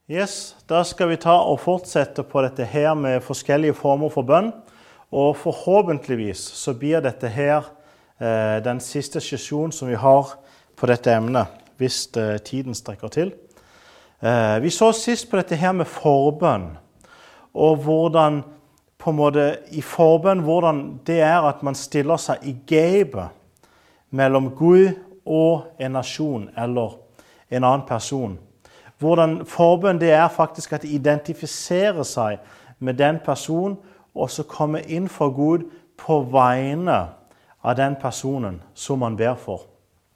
Yes, da skal vi ta og fortsette på dette her med forskjellige former for bønn. Og forhåpentligvis så blir dette her den siste sesjonen som vi har på dette emnet, hvis tiden strekker til. Vi så sist på dette her med forbønn, og hvordan på en måte i forbønn, hvordan det er at man stiller seg i gapet mellom Gud og en nasjon eller en annen person. Hvordan forbønn det er faktisk at identifisere seg med den personen, og så komme inn for Gud på vegne av den personen som man ber for.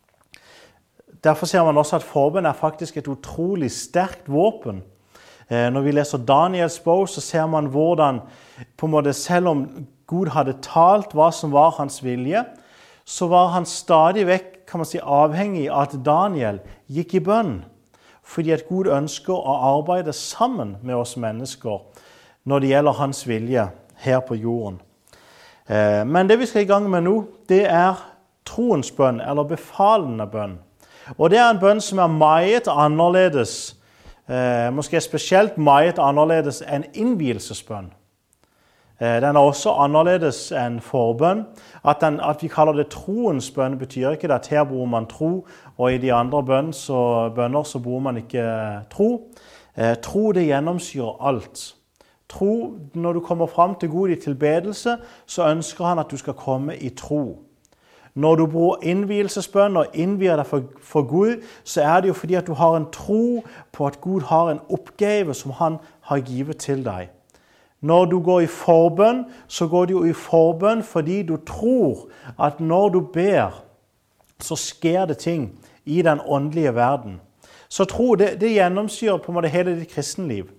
Derfor ser man også at forbønn er faktisk et utrolig sterkt våpen. Når vi leser Daniels bok, så ser man hvordan, på en måte, selv om Gud hadde talt hva som var hans vilje, så var han stadig vekk, kan man si, avhengig av at Daniel gikk i bønn. Fordi at Gud ønsker å arbeide sammen med oss mennesker når det gjelder hans vilje her på jorden. Men det vi skal i gang med nå, det er troens bønn, eller befalende bønn. Og det er en bønn som er meget annerledes, måske spesielt meget annerledes enn innvielsesbønn. Den er også annerledes enn forbønn. At vi kaller det troens bønn betyr ikke at her bor man tro, og i de andre bønner så bor man ikke tro. Tro det gjennomsyrer alt. Tro, når du kommer fram til Gud i tilbedelse, så ønsker han at du skal komme i tro. Når du bruker innvielsesbønn og innvier deg for Gud, så er det jo fordi at du har en tro på at Gud har en oppgave som han har givet til deg. Når du går i forbønn, så går du jo i forbønn fordi du tror at når du ber, så sker det ting i den åndelige verden. Så tro, det gjennomsyrer på en måte hele ditt kristenliv.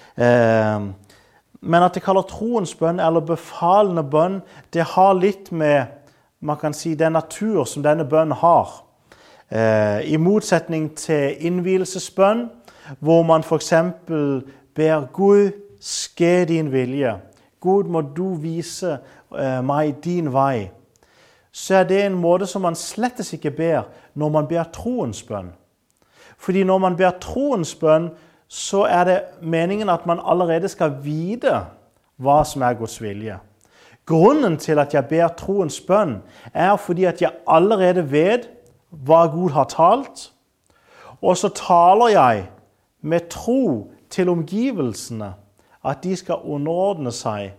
Men at det kaller troens bønn eller befalende bønn, det har litt med, man kan si, den natur som denne bønnen har. I motsetning til innvielsesbønn, hvor man for eksempel ber Gud, ske din vilje. Gud, må du vise meg din vei. Så er det en måte som man slettes ikke ber når man ber troens bønn. Fordi når man ber troens bønn, så er det meningen at man allerede skal vite hva som er Guds vilje. Grunnen til at jeg ber troens bønn er fordi at jeg allerede vet hva Gud har talt, og så taler jeg med tro til omgivelsene, at de skal underordne seg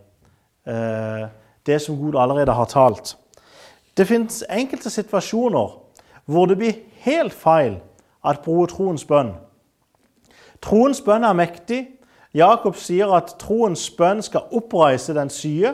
det som Gud allerede har talt. Det finnes enkelte situasjoner hvor det blir helt feil at bruke troens bønn. Troens bønn er mektig. Jakob sier at troens bønn skal oppreise den syke.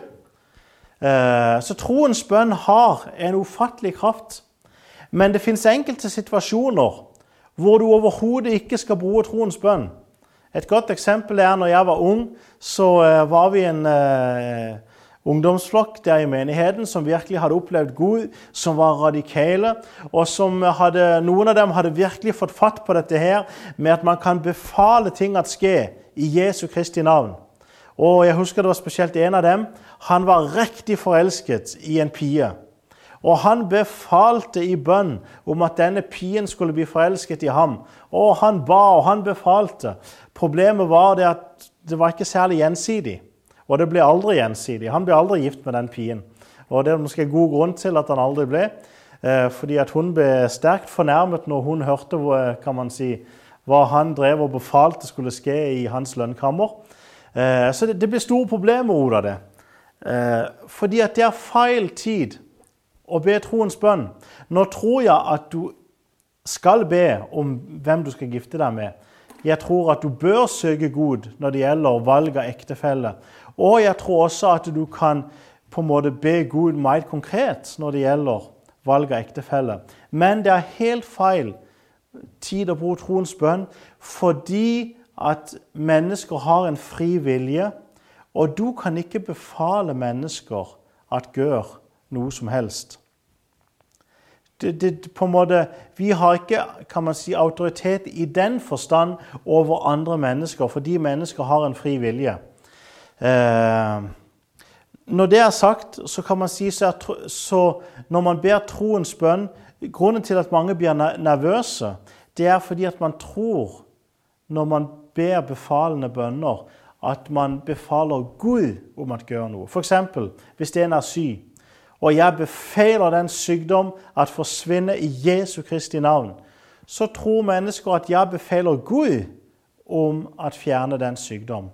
Så troens bønn har en ufattelig kraft. Men det finnes enkelte situasjoner hvor du overhodet ikke skal bruke troens bønn. Et godt eksempel er når jeg var ung, så var vi en ungdomsflokk der i menigheten som virkelig hadde opplevd Gud, som var radikale, og som noen av dem hadde virkelig fått fatt på dette her, med at man kan befale ting at ske i Jesu Kristi navn. Og jeg husker det var spesielt en av dem, han var riktig forelsket i en pige. Og han befalte i bønn om at denne pigen skulle bli forelsket i ham. Og han ba, og han befalte. Problemet var det at det var ikke særlig gjensidig. Og det ble aldri gjensidig. Han ble aldri gift med den pigen. Og det er måske god grunn til at han aldri ble. Fordi at hun ble sterkt fornærmet når hun hørte, kan man si, hva han drev og befalte skulle skje i hans lønnkammer. Så det ble store problemer ut av det. Fordi at det er feil tid å be troens bønn. Nå tror jeg at du skal be om hvem du skal gifte deg med. Jeg tror at du bør søke Gud når det gjelder valg av ektefelle. Og jeg tror også at du kan på en måte be Gud meget konkret når det gjelder valg av ektefelle. Men det er helt feil tid å bruke troens bønn, fordi at mennesker har en fri vilje, og du kan ikke befale mennesker at gjør noe som helst. På en måte, vi har ikke, kan man si, autoritet i den forstand over andre mennesker, fordi mennesker har en fri vilje. Når det er sagt, så kan man si så når man ber troens bønn, grunnen til at mange blir nervøse, det er fordi at man tror, når man ber befalende bønner, at man befaler Gud om at gjøre noe. For eksempel, hvis en er syk, og jeg befaler den sykdom at forsvinne i Jesu Kristi navn, så tror mennesker at jeg befaler Gud om at fjerne den sykdom.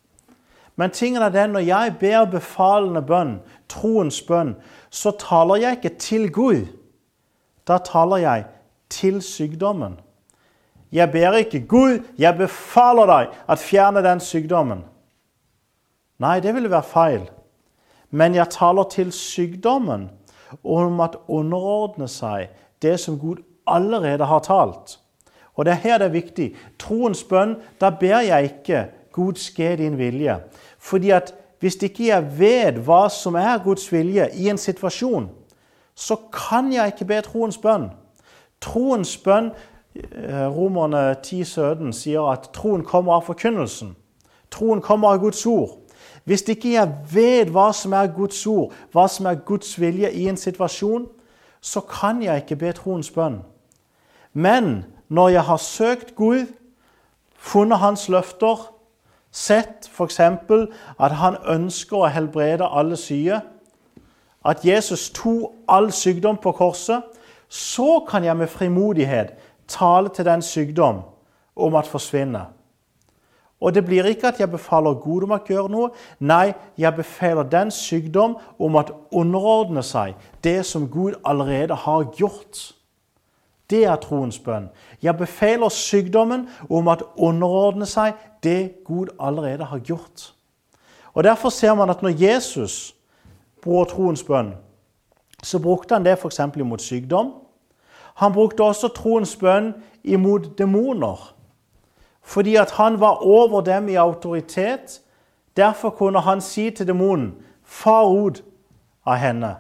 Men tingen er den, når jeg ber befalende bønn, troens bønn, så taler jeg ikke til Gud. Da taler jeg til sykdommen. Jeg ber ikke Gud, jeg befaler deg at fjerne den sykdommen. Nei, det ville være feil. Men jeg taler til sykdommen om at underordne seg det som Gud allerede har talt. Og det er her det er viktig. Troens bønn, da ber jeg ikke Gud ske din vilje. Fordi at hvis ikke jeg vet hva som er Guds vilje i en situasjon, så kan jeg ikke be troens bønn. Troens bønn, Romerne 10:17 sier at troen kommer av forkynnelsen. Troen kommer av Guds ord. Hvis ikke jeg vet hva som er Guds ord, hva som er Guds vilje i en situasjon, så kan jeg ikke be troens bønn. Men når jeg har søkt Gud, funnet hans løfter, sett for eksempel at han ønsker å helbrede alle syke, at Jesus tog all sykdom på korset, så kan jeg med frimodighet tale til den sykdom om at forsvinne. Og det blir ikke at jeg befaler Gud om å gjøre noe. Nei, jeg befaler den sykdom om at underordne seg det som Gud allerede har gjort. Det er troens bønn. Jeg befaler sykdommen om at underordne seg det Gud allerede har gjort. Og derfor ser man at når Jesus bruker troens bønn, så brukte han det for eksempel imot sykdom. Han brukte også troens bønn imot dæmoner. Fordi at han var over dem i autoritet, derfor kunne han si til dæmonen, far ut av henne.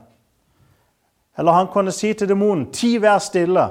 Eller han kunne si til dæmonen, ti vær stille.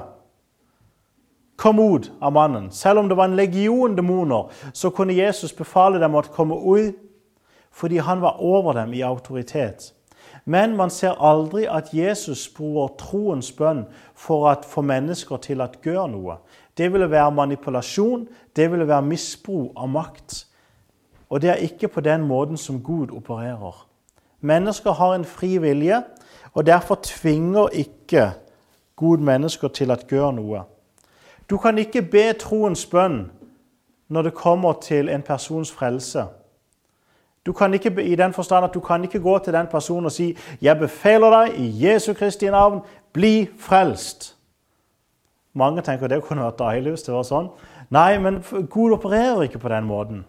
Kom ut av mannen. Selv om det var en legion dæmoner, så kunne Jesus befale dem å komme ut, fordi han var over dem i autoritet. Men man ser aldri at Jesus bruker troens bønn for å få mennesker til å gjøre noe. Det ville være manipulasjon, det ville være misbruk av makt. Og det er ikke på den måten som Gud opererer. Mennesker har en fri vilje, og derfor tvinger ikke Gud mennesker til å gjøre noe. Du kan ikke be troens bønn når det kommer til en persons frelse. Du kan ikke, i den forstand at du kan ikke gå til den personen og si, jeg befaler deg i Jesu Kristi navn, bli frelst. Mange tenker det kunne vært deilig hvis det var sånn. Nei, men Gud opererer ikke på den måten.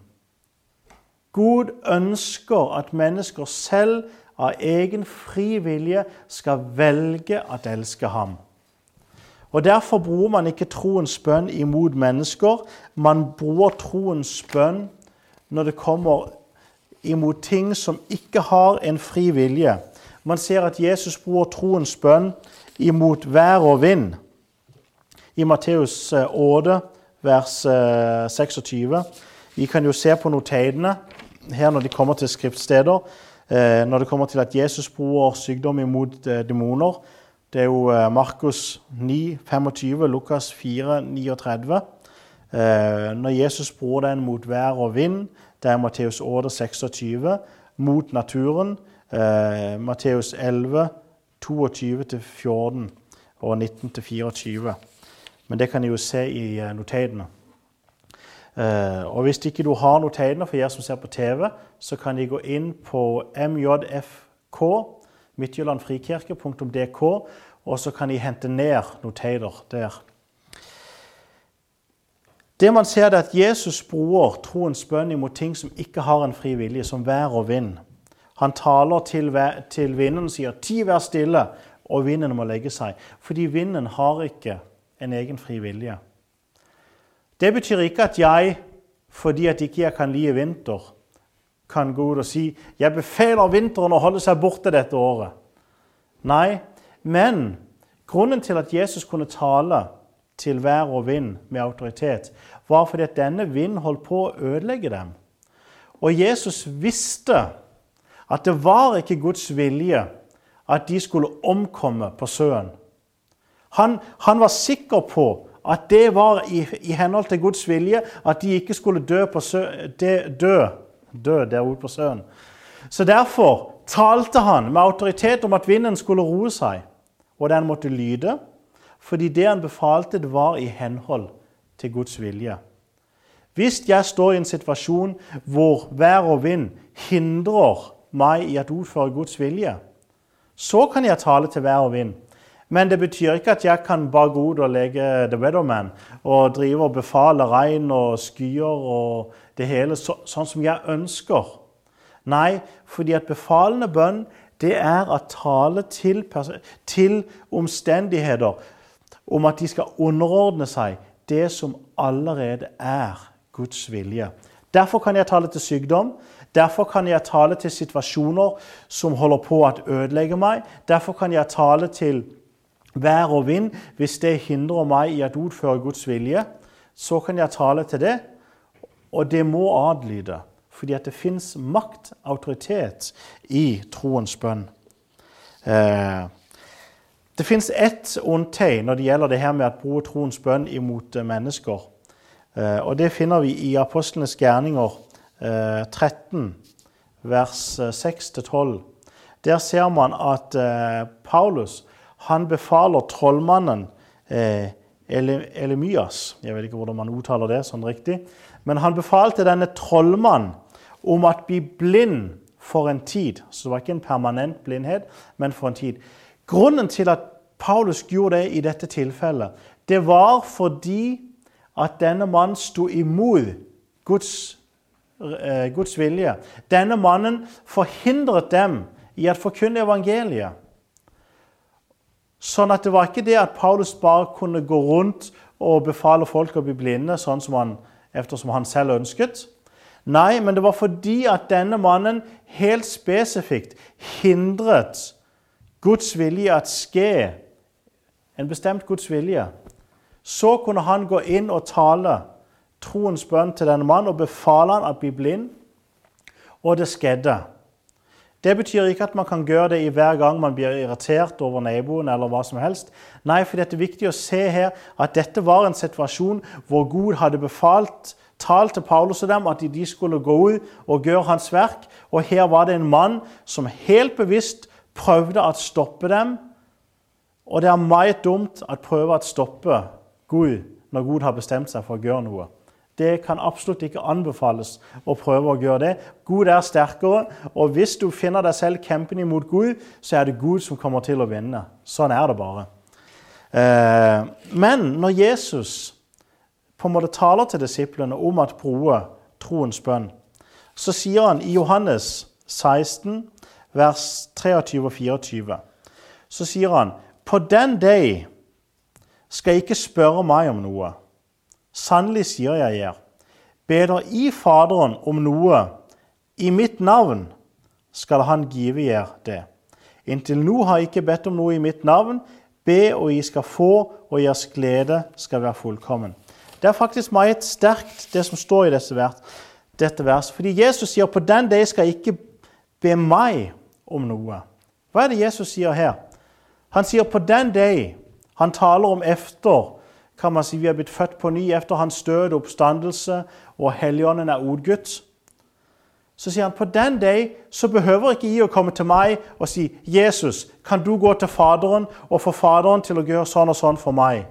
Gud ønsker at mennesker selv av egen fri vilje skal velge at elske ham. Og derfor bruker man ikke troens bønn imot mennesker. Man bruker troens bønn når det kommer imot ting som ikke har en fri vilje. Man ser at Jesus bruker troens bønn imot vær og vind. I Matteus 8, vers 26. Vi kan jo se på notatene her når de kommer til skriftsteder. Når det kommer til at Jesus bruker sykdom imot dæmoner. Det er jo Markus 9, 25, Lukas 4, 39. Når Jesus bruker den mot vær og vind, det er Matteus 8, 26. Mot naturen, Matteus 11, 22-14 og 19-24. Men det kan I jo se i notatene. Og hvis ikke du har notatene for dere som ser på TV, så kan I gå inn på mjfk, midtjyllandfrikirke.dk, og så kan I hente ned notater der. Det man ser er at Jesus bruker troens bønn imot ting som ikke har en fri vilje, som vær og vind. Han taler til vinden og sier, ti vær stille, og vinden må legge seg. Fordi vinden har ikke en egen fri vilje. Det betyr ikke at jeg, fordi at ikke jeg kan lide vinter, kan gå ut og si, jeg befaler vinteren å holde seg borte dette året. Nei, men grunnen til at Jesus kunne tale til vær og vind med autoritet, var fordi at denne vind holdt på å ødelegge dem. Og Jesus visste at det var ikke Guds vilje at de skulle omkomme på sjøen. Han var sikker på at det var i henhold til Guds vilje, at de ikke skulle dø der ute på sjøen. Så derfor talte han med autoritet om at vinden skulle roe seg, og den måtte lyde, fordi det han befalte det var i henhold til Guds vilje. Hvis jeg står i en situasjon hvor vær og vind hindrer meg i å utføre Guds vilje, så kan jeg tale til vær og vind. Men det betyr ikke at jeg kan bare gå ut og lege The Weatherman og drive og befale regn og skyer og det hele sånn som jeg ønsker. Nei, fordi at befalende bønn, det er å tale til omstendigheter om at de skal underordne seg det som allerede er Guds vilje. Derfor kan jeg tale til sykdom. Derfor kan jeg tale til situasjoner som holder på å ødelegge meg. Derfor kan jeg tale til vær og vind hvis det hindrer meg i å utføre Guds vilje. Så kan jeg tale til det, og det må adlyde. Fordi at det finnes makt, autoritet i troens bønn. Det finnes ett ondtegn når det gjelder det her med å bruke troens bønn imot mennesker. Og det finner vi i Apostlenes gjerninger 13, vers 6-12. Der ser man at Paulus, han befaler trollmannen Elemias, jeg vet ikke hvordan man uttaler det sånn riktig, men han befalte denne trollmannen om at bli blind for en tid. Så det var ikke en permanent blindhet, men for en tid. Grunnen til at Paulus gjorde det i dette tilfellet, det var fordi at denne mannen stod imot Guds vilje. Denne mannen forhindret dem i å forkynne evangeliet. Sånn at det var ikke det at Paulus bare kunne gå rundt og befale folk å bli blinde, sånn som eftersom han selv ønsket. Nei, men det var fordi at denne mannen helt spesifikt hindret Guds vilje at ske, en bestemt Guds vilje. Så kunne han gå inn og tale troens bønn til denne mannen og befale han å bli blind, og det skjedde. Det betyr ikke at man kan gjøre det i hver gang man blir irritert over naboen eller hva som helst. Nei, for det er viktig å se her at dette var en situasjon hvor Gud hadde talt til Paulus og dem at de skulle gå ut og gjøre hans verk. Og her var det en mann som helt bevisst prøvde å stoppe dem. Og det er meget dumt å prøve å stoppe Gud når Gud har bestemt seg for å gjøre noe. Det kan absolutt ikke anbefales å prøve å gjøre det. Gud er sterkere, og hvis du finner deg selv kjempen imot Gud, så er det Gud som kommer til å vinne. Sånn er det bare. Men når Jesus på en måte taler til disiplene om at bruke troens bønn, så sier han i Johannes 16, vers 23 og 24, så sier han, «På den dag skal jeg ikke spørre meg om noe. Sannelig sier jeg jer, ber i Faderen om noe, i mitt navn skal han give jer det. Inntil nå har jeg ikke bedt om noe i mitt navn, be og jeg skal få, og deres glede skal være fullkommen.» Det er faktisk meget sterkt det som står i dette vers, fordi Jesus sier, på den dag skal jeg ikke be meg om noe. Hva er det Jesus sier her? Han sier, på den dag, han taler om efter, kan man si, vi har blitt født på ny efter hans død, oppstandelse, og Helligånden er utgutt. Så sier han, på den dag så behøver ikke jeg å komme til meg og si, Jesus, kan du gå til Faderen og få Faderen til å gjøre sånn og sånn for meg?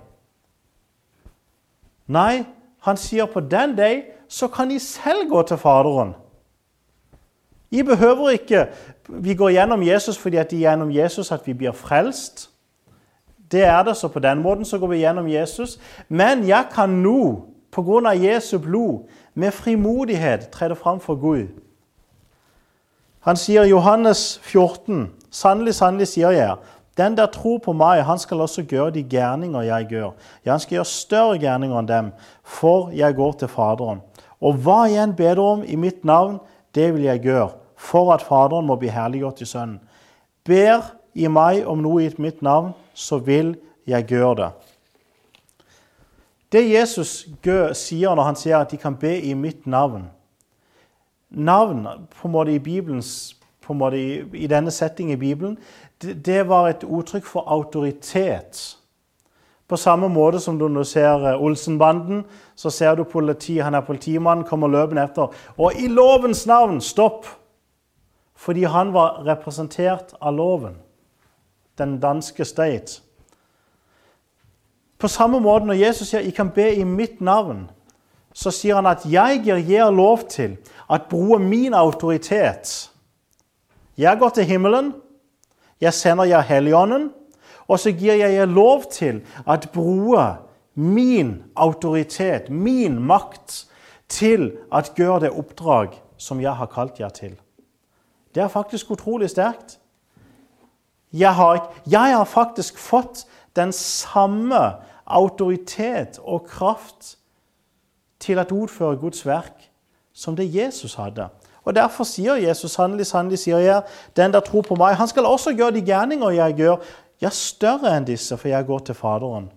Nei, han sier, på den dag så kan jeg selv gå til Faderen. Jeg behøver ikke, vi går gjennom Jesus fordi at det er gjennom Jesus at vi blir frelst. Det er det, så på den måten så går vi gjennom Jesus. Men jeg kan nå, på grunn av Jesu blod, med frimodighet trede frem for Gud. Han sier i Johannes 14, sannelig, sannelig sier jeg, den der tror på meg, han skal også gjøre de gjerninger jeg gjør. Ja, han skal gjøre større gjerninger enn dem, for jeg går til Faderen. Og hva jeg enn ber om i mitt navn, det vil jeg gjøre, for at Faderen må bli herliggjort i Sønnen. Ber i meg om noe i mitt navn, så vil jeg gjøre det. Det Jesus sier når han sier at de kan be i mitt navn, navn på en måte i Bibelens, på en måte i denne settingen i Bibelen, det var et uttrykk for autoritet. På samme måte som du ser Olsenbanden, så ser du han er politimannen, kommer løpende etter. Og i lovens navn, stopp! Fordi han var representert av loven. Den danske stat. På samme måte når Jesus sier, jeg kan be i mitt navn, så sier han at jeg gir lov til at bruke min autoritet. Jeg går til himmelen, jeg sender jeg Helligånden, og så gir jeg lov til at bruke min autoritet, min makt, til at gjøre det oppdrag som jeg har kalt jer til. Det er faktisk utrolig sterkt. Jeg har faktisk fått den samme autoritet og kraft til at utføre Guds verk som det Jesus hadde. Og derfor sier Jesus, sannelig sier jeg, den der tror på meg, han skal også gjøre de gjerninger jeg gjør, ja, større enn disse, for jeg går til Faderen.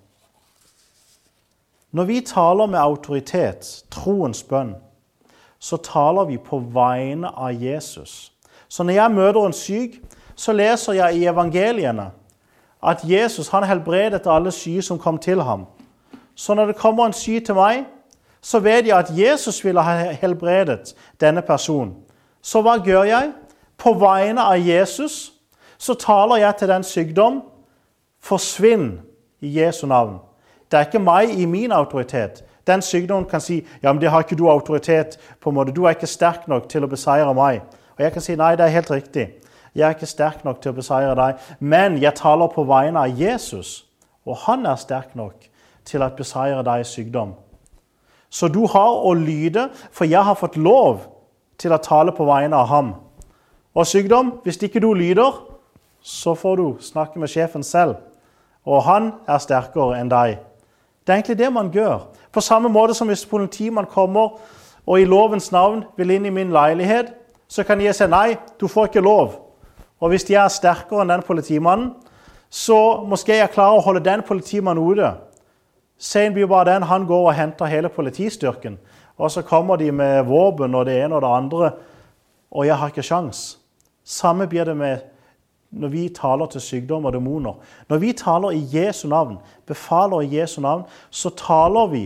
Når vi taler med autoritet, troens bønn, så taler vi på vegne av Jesus. Så når jeg møter en syk, så leser jeg i evangeliene at Jesus han helbredet alle syke som kom til ham. Så når det kommer en syk til meg, så vet jeg at Jesus ville ha helbredet denne personen. Så hva gjør jeg? På vegne av Jesus så taler jeg til den sykdom, forsvinn i Jesu navn. Det er ikke meg i min autoritet. Den sykdommen kan si, ja, men det har ikke du autoritet på en måte. Du er ikke sterk nok til å beseire meg. Og jeg kan si, nei, det er helt riktig. Jeg er ikke sterk nok til å beseire deg, men jeg taler på vegne av Jesus, og han er sterk nok til å beseire deg i sykdom. Så du har å lyde, for jeg har fått lov til å tale på vegne av ham. Og sykdom, hvis ikke du lyder, så får du snakke med sjefen selv, og han er sterkere enn deg. Det er egentlig det man gjør. På samme måte som hvis politimannen kommer, og i lovens navn vil inn i min leilighet, så kan jeg si, nei, du får ikke lov. Og hvis jeg er sterkere enn den politimannen, så måske jeg klare å holde den politimannen ute. Sen blir bare den, han går og henter hele politistyrken, og så kommer de med våpen og det ene og det andre, og jeg har ikke sjans. Samme blir det med når vi taler til sykdom og dæmoner. Når vi taler i Jesu navn, befaler i Jesu navn, så taler vi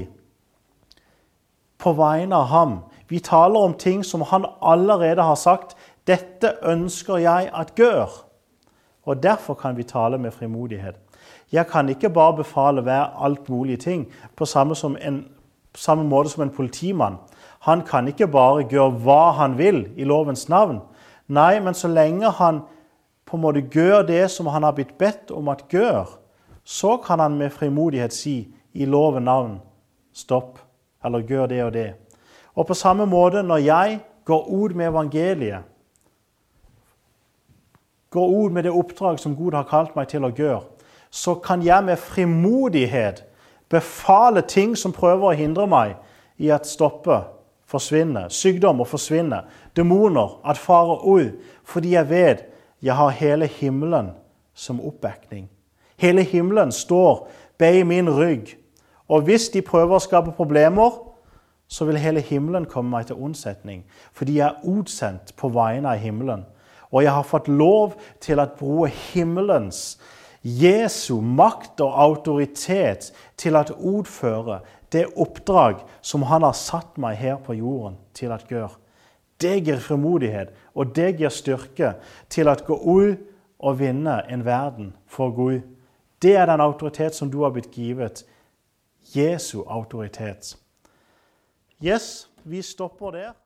på vegne av ham. Vi taler om ting som han allerede har sagt, dette ønsker jeg at gjør. Og derfor kan vi tale med frimodighet. Jeg kan ikke bare befale hver alt mulige ting, på samme måte som en politimann. Han kan ikke bare gjøre hva han vil i lovens navn. Nei, men så lenge han på en måte gjør det som han har blitt bedt om at gjøre, så kan han med frimodighet si i lovens navn, stopp, eller gjør det og det. Og på samme måte når jeg går ut med evangeliet, går ut med det oppdrag som Gud har kalt meg til å gjøre, så kan jeg med frimodighet befale ting som prøver å hindre meg i at stoppe, forsvinne, sykdom å forsvinne, dæmoner at fare ut, fordi jeg vet jeg har hele himmelen som oppbakning. Hele himmelen står bag min rygg, og hvis de prøver å skape problemer, så vil hele himmelen komme meg til unnsetning, fordi jeg er utsendt på vegne av himmelen. Og jeg har fått lov til å bruke himmelens, Jesu makt og autoritet til å utføre det oppdrag som han har satt meg her på jorden til å gjøre. Det gir frimodighet, og det gir styrke til å gå ut og vinne en verden for Gud. Det er den autoritet som du har blitt givet. Jesu autoritet. Yes, vi stopper der.